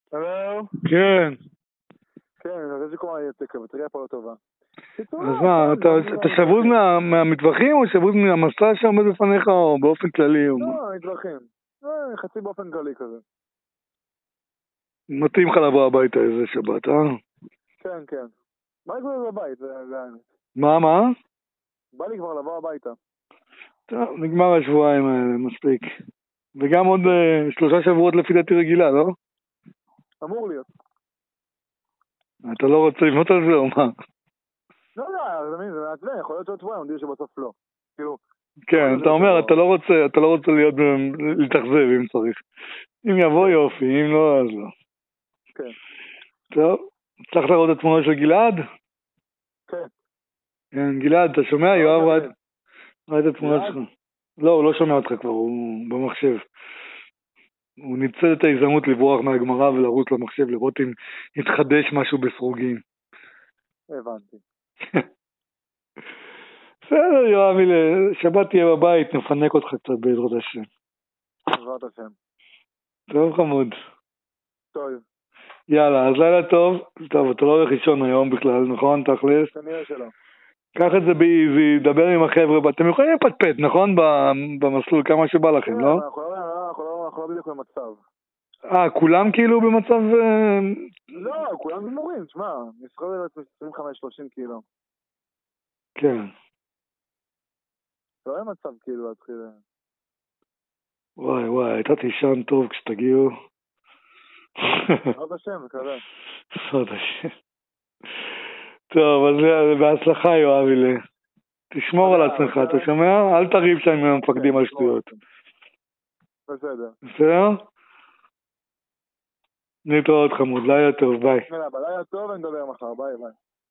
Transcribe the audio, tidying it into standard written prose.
הלו? כן. כן, אני חושב שקוראים לי יצקה, בטריה פה לא טובה. אז מה, אתה שבוז מהמטווחים או שבוז מהמסע שעומד בפניך או באופן כללי? לא, מטווחים. חצי באופן כללי כזה. מתאים לך לבוא הביתה איזה שבת, אה? כן, כן. בא לי כבר לבית, זה האמת. מה? בא לי כבר לבוא הביתה. טוב, נגמר השבועיים האלה, מספיק. וגם עוד 3 שבועות לפי דעתי רגילה, לא? אמור להיות. אתה לא רוצה לבנות על זה או מה? לא, זה מעצבן, יכול להיות שעוד שבועיים, אני יודע שבסוף לא. כאילו... כן, אתה אומר, אתה לא רוצה להתאכזב אם צריך. אם יבוא יופי, אם לא, אז לא. כן. טוב, הצלחת לראות את התמונה של גלעד? כן. כן, גלעד, אתה שומע? יואב ראה את התמונה שלך. לא, הוא לא שומע אותך כבר, הוא במחשב. הוא ניצל את ההזדמנות לברוח מהגמרא ולרוץ למחשב, לראות אם יתחדש משהו בסרוגים. הבנתי. בסדר, יואבי, שבת תהיה בבית, נפנק אותך קצת בעזרת השם. בעזרת השם. טוב חמוד. טוב. יאללה, אז לילה טוב. טוב, אתה לא הולך לישון היום בכלל, נכון? תכלס? כנראה שלא. קח את זה באיזי, דבר עם החבר'ה, אתם יכולים לפטפט, נכון? במסלול, כמה שבא לכם, לא? אנחנו לא בדיוק במצב. כולם כאילו במצב... לא, כולם גמורים, תשמע, נסחוב את 25-30 קילו. כן. לא היה מצב כאילו להתחיל... וואי, הייתה תישן טוב כשתגיעו. עוד השם, מקווה. עוד השם. טוב, אז בהצלחה יואבי, תשמור על עצמך, אתה שומע? אל תריב שם עם המפקדים על שטויות. בסדר. בסדר? נתראות חמוד, לילה טוב, ביי. לילה טוב, אני מדבר מחר, ביי.